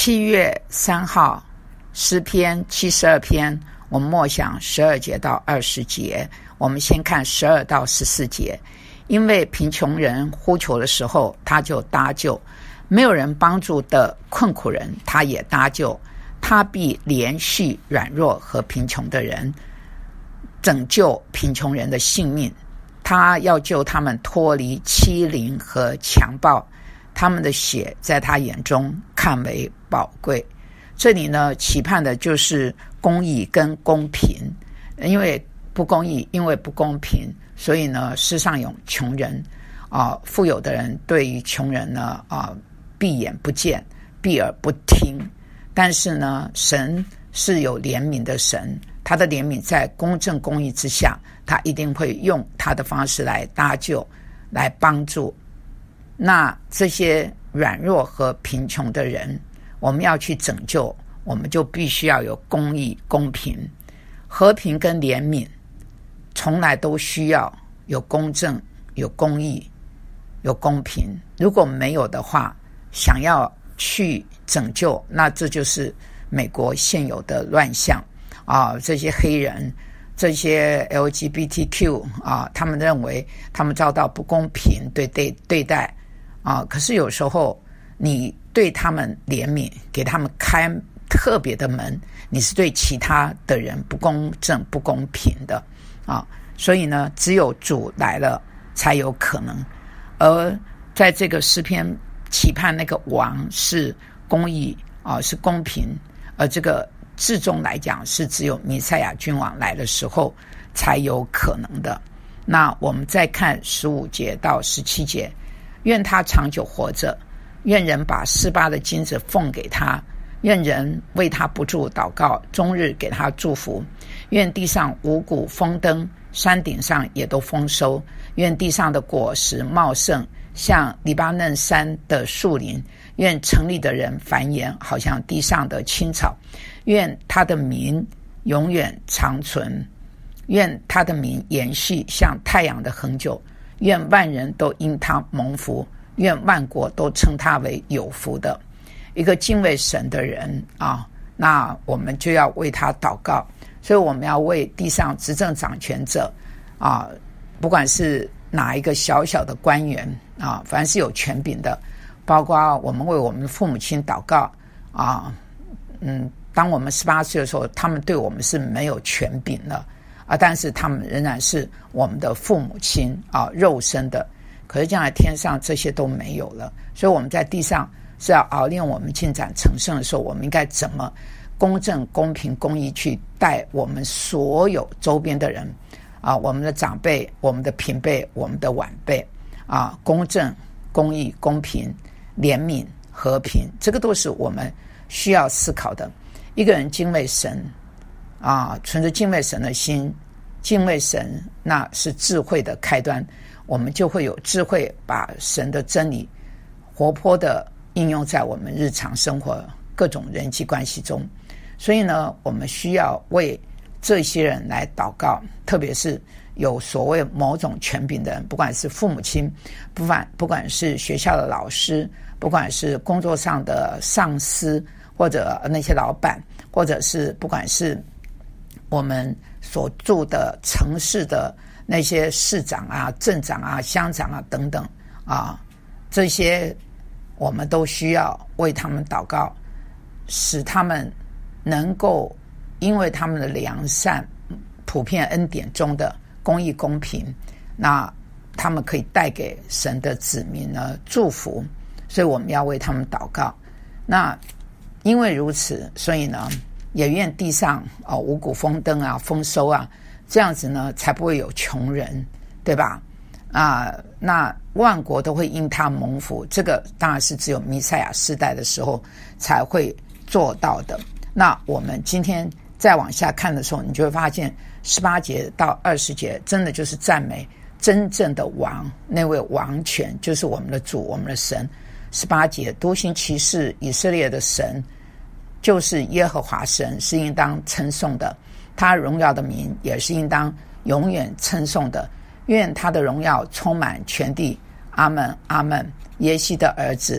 7月3号诗篇72篇，我们默想12节到20节。我们先看12到14节。因为贫穷人呼求的时候，他就搭救；没有人帮助的困苦人，他也搭救。他必连续软弱和贫穷的人，拯救贫穷人的性命。他要救他们脱离欺凌和强暴，他们的血在他眼中看为宝贵。这里呢，期盼的就是公义跟公平。因为不公义，因为不公平，所以呢，世上有穷人富有的人对于穷人呢闭眼不见，闭耳不听。但是呢，神是有怜悯的神，他的怜悯在公正公义之下，他一定会用他的方式来搭救，来帮助。那这些软弱和贫穷的人，我们要去拯救，我们就必须要有公义、公平、和平跟怜悯，从来都需要有公正、有公义、有公平。如果没有的话，想要去拯救，那这就是美国现有的乱象这些黑人，这些 LGBTQ 他们认为他们遭到不公平对待可是有时候你对他们怜悯，给他们开特别的门，你是对其他的人不公正不公平的所以呢，只有主来了才有可能。而在这个诗篇期盼那个王是公义是公平，而这个至终来讲是只有弥赛亚君王来的时候才有可能的。那我们再看15节到17节。愿他长久活着，愿人把示巴的金子奉给他，愿人为他不住祷告，终日给他祝福。愿地上五谷丰登，山顶上也都丰收。愿地上的果实茂盛，像黎巴嫩山的树林。愿城里的人繁衍，好像地上的青草。愿他的民永远长存，愿他的民延续，像太阳的恒久。愿万人都因他蒙福，愿万国都称他为有福的。一个敬畏神的人那我们就要为他祷告。所以我们要为地上执政掌权者不管是哪一个小小的官员凡是有权柄的，包括我们为我们的父母亲祷告当我们18岁的时候，他们对我们是没有权柄了但是他们仍然是我们的父母亲肉身的。可是将来天上这些都没有了，所以我们在地上是要熬练我们进展成圣的时候，我们应该怎么公正公平公义去带我们所有周边的人我们的长辈，我们的平辈，我们的晚辈公正公义公平怜悯和平，这个都是我们需要思考的。一个人敬畏神存着敬畏神的心，敬畏神那是智慧的开端，我们就会有智慧把神的真理活泼的应用在我们日常生活各种人际关系中。所以呢，我们需要为这些人来祷告，特别是有所谓某种权柄的人，不管是父母亲，不管是学校的老师，不管是工作上的上司，或者那些老板，或者是不管是我们所住的城市的那些市长镇长乡长等等这些我们都需要为他们祷告，使他们能够因为他们的良善普遍恩典中的公义公平，那他们可以带给神的子民呢祝福，所以我们要为他们祷告。那因为如此，所以呢也愿地上五谷丰登丰收这样子呢才不会有穷人，对吧那万国都会因他蒙福，这个当然是只有弥赛亚世代的时候才会做到的。那我们今天再往下看的时候，你就会发现18节到20节真的就是赞美真正的王，那位王权就是我们的主，我们的神。18节，独行其事以色列的神就是耶和华神，是应当称颂的，他荣耀的名也是应当永远称颂的。愿他的荣耀充满全地。阿们阿们。耶西的儿子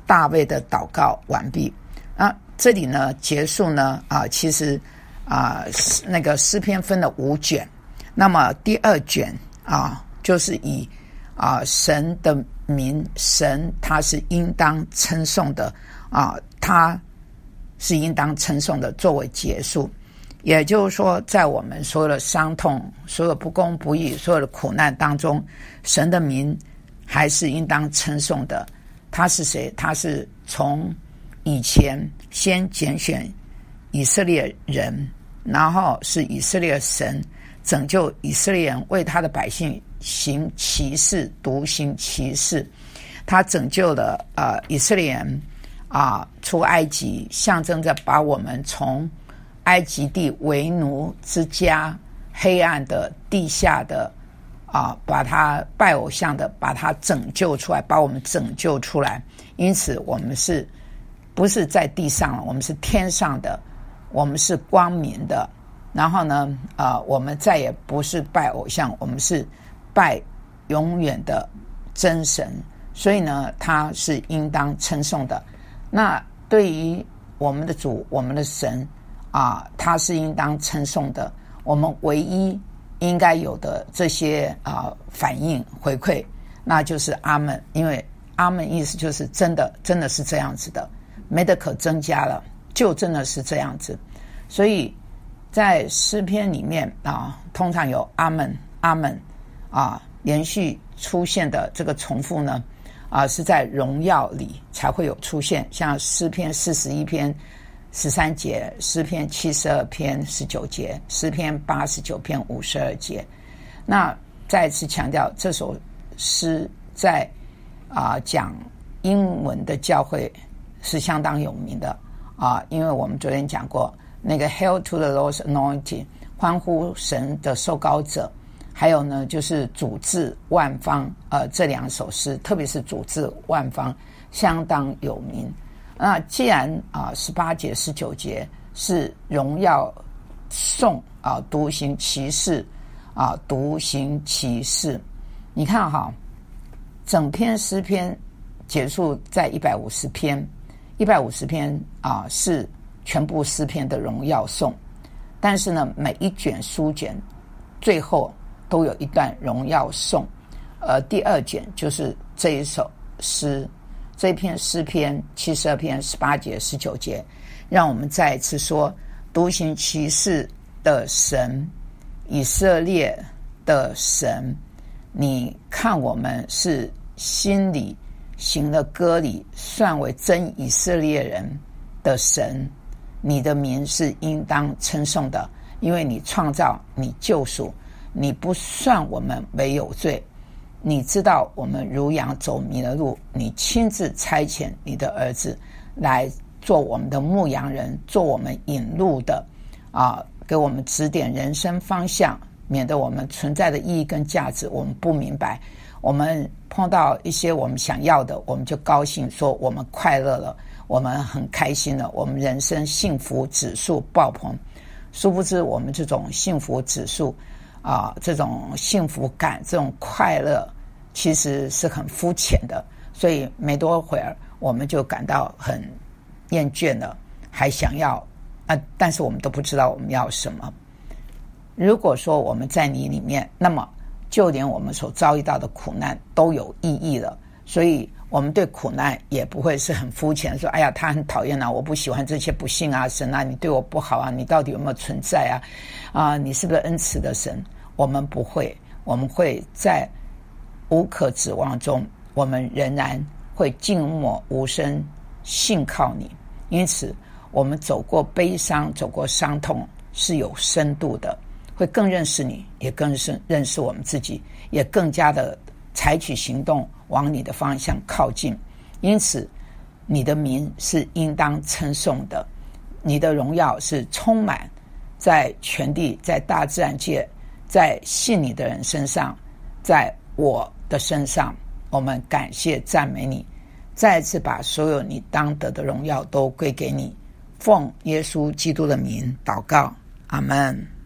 大卫的祷告完毕。这里呢结束呢其实那个诗篇分了5卷，那么第2卷就是以神的名，神他是应当称颂的他是应当称颂的作为结束。也就是说，在我们所有的伤痛、所有不公不义、所有的苦难当中，神的名还是应当称颂的。他是谁？他是从以前先拣选以色列人，然后是以色列神拯救以色列人，为他的百姓行奇事，独行奇事。他拯救了以色列人出埃及，象征着把我们从埃及地为奴之家、黑暗的地下的把他拜偶像的，把他拯救出来，把我们拯救出来。因此我们是不是在地上，我们是天上的，我们是光明的。然后呢我们再也不是拜偶像，我们是拜永远的真神。所以呢他是应当称颂的。那对于我们的主，我们的神他是应当称颂的。我们唯一应该有的这些反应回馈，那就是阿们。因为阿们意思就是真的是这样子的，没得可增加了，就真的是这样子。所以在诗篇里面通常有阿们阿们连续出现的这个重复呢是在荣耀里才会有出现，像诗篇41篇13节，诗篇72篇19节，诗篇89篇52节。那再次强调，这首诗在讲英文的教会是相当有名的因为我们昨天讲过那个 Hail to the Lord's Anointed， 欢呼神的受膏者，还有呢就是主治万方这2首诗，特别是主治万方相当有名。那既然18节19节是荣耀颂独行奇事独行奇事，你看整篇诗篇结束在150篇，150篇是全部诗篇的荣耀颂。但是呢每一卷书卷最后都有一段荣耀颂，第2卷就是这一首诗，这一篇诗篇72篇18节19节，让我们再一次说，独行奇事的神，以色列的神，你看我们是心里行了割礼，算为真以色列人的神，你的名是应当称颂的，因为你创造，你救赎，你不算我们为有罪，你知道我们如羊走迷了路，你亲自差遣你的儿子来做我们的牧羊人，做我们引路的给我们指点人生方向，免得我们存在的意义跟价值我们不明白，我们碰到一些我们想要的，我们就高兴说我们快乐了，我们很开心了，我们人生幸福指数爆棚。殊不知我们这种幸福指数这种幸福感，这种快乐其实是很肤浅的，所以没多会儿我们就感到很厌倦了，还想要但是我们都不知道我们要什么。如果说我们在你里面，那么就连我们所遭遇到的苦难都有意义了，所以我们对苦难也不会是很肤浅，说哎呀他很讨厌我不喜欢这些不幸神你对我不好你到底有没有存在你是不是恩慈的神？我们不会，我们会在无可指望中，我们仍然会静默无声信靠你。因此我们走过悲伤，走过伤痛是有深度的，会更认识你，也更认识我们自己，也更加的采取行动往你的方向靠近。因此你的名是应当称颂的，你的荣耀是充满在全地，在大自然界，在信你的人身上，在我的身上。我们感谢赞美你，再一次把所有你当得的荣耀都归给你，奉耶稣基督的名祷告，阿们。